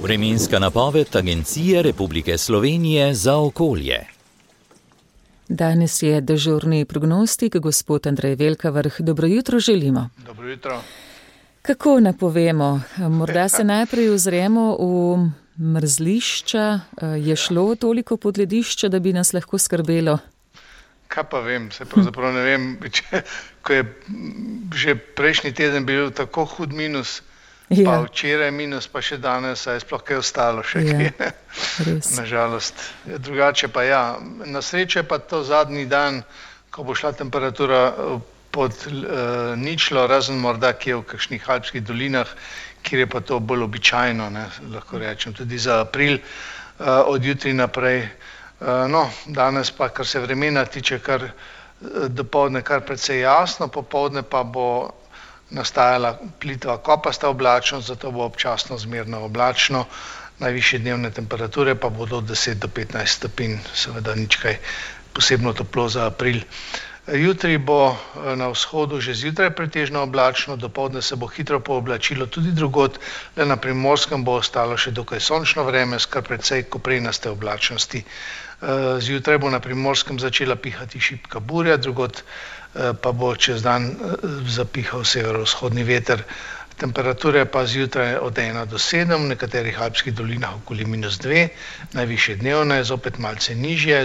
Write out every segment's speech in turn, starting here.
Vremenska napoved Agencije Republike Slovenije za okolje. Danes je dežurni prognostik, gospod Andrej Velkavrh. Dobro jutro želimo. Dobro jutro. Kako napovemo? Morda se najprej ozremo v mrzlišča. Je šlo toliko pod ledišče, da bi nas lahko skrbelo? Kaj pa vem, se pravzaprav ne vem, ko je že prejšnji teden bil tako hud minus, pa včeraj minus, pa še danes, a je sploh kaj ostalo še kaj. Nažalost. Drugače pa ja, na srečo je pa to zadnji dan, ko bo šla temperatura pod ničlo, razen morda kje v kakšnih alpskih dolinah, kjer je pa to bolj običajno, lahko rečem, tudi za april, od jutri naprej. No, danes pa, kar se vremena tiče, kar dopoldne kar precej jasno, popoldne pa bo nastajala plitva kopasta oblačnost, zato bo občasno zmerno oblačno, najvišje dnevne temperature pa bodo od 10 do 15 stopinj, seveda nič kaj posebno toplo za april. Jutri bo na vzhodu že zjutraj pretežno oblačno, dopoldne se bo hitro pooblačilo tudi drugod, le na Primorskem bo ostalo še dokaj sončno vreme, s kar precej koprenaste oblačnosti. Zjutraj bo na Primorskem začela pihati šibka burja, drugod pa bo čez dan zapihal severovzhodni veter. Temperature pa zjutraj od 1 do 7, v nekaterih alpskih dolinah okoli -2, najvišje dnevne, zopet malce nižje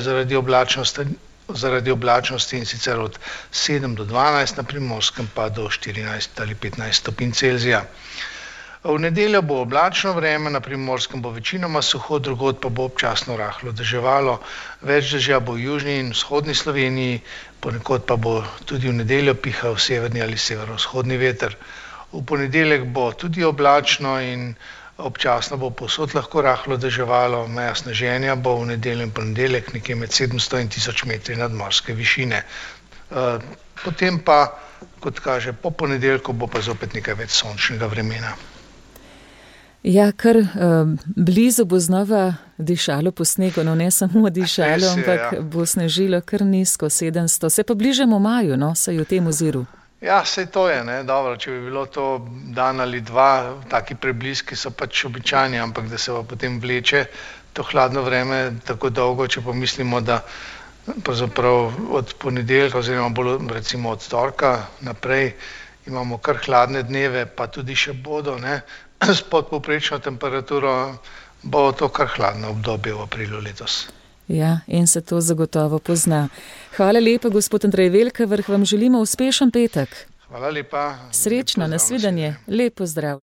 zaradi oblačnosti in sicer od 7 do 12, na Primorskem pa do 14 ali 15 stopinj Celzija. V nedeljo bo oblačno vreme, na Primorskem bo večinoma suho, drugod pa bo občasno rahlo deževalo. Več dežja bo v južni in vzhodni Sloveniji, ponekod pa bo tudi v nedeljo pihal severni ali severovzhodni veter. V ponedeljek bo tudi oblačno in občasno bo povsod lahko rahlo deževalo, meja sneženja bo v nedeljo in ponedeljek nekje med 700 in 1000 metri nadmorske višine. Potem pa, kot kaže, po ponedeljku bo pa zopet nekaj več sončnega vremena. Ja, kar blizu bo znova dišalo po snegu, no ne samo dišalo, ampak bo snežilo kar nizko, 700. Se pa bližamo maju, no, saj v tem oziru. Ja, sej to je, dobro, če bi bilo to dan ali dva, taki prebliski so pač običajni, ampak da se pa potem vleče to hladno vreme tako dolgo, če pomislimo, da pravzaprav od ponedeljka oziroma bolj recimo od torka naprej imamo kar hladne dneve, pa tudi še bodo, s podpovprečno temperaturo, bo to kar hladno obdobje v aprilu letos. Ja, in se to zagotovo pozna. Hvala lepa, gospod Andrej Velkavrh, vam želimo uspešen petek. Hvala lepa. Srečno, nasvidenje, lep pozdrav.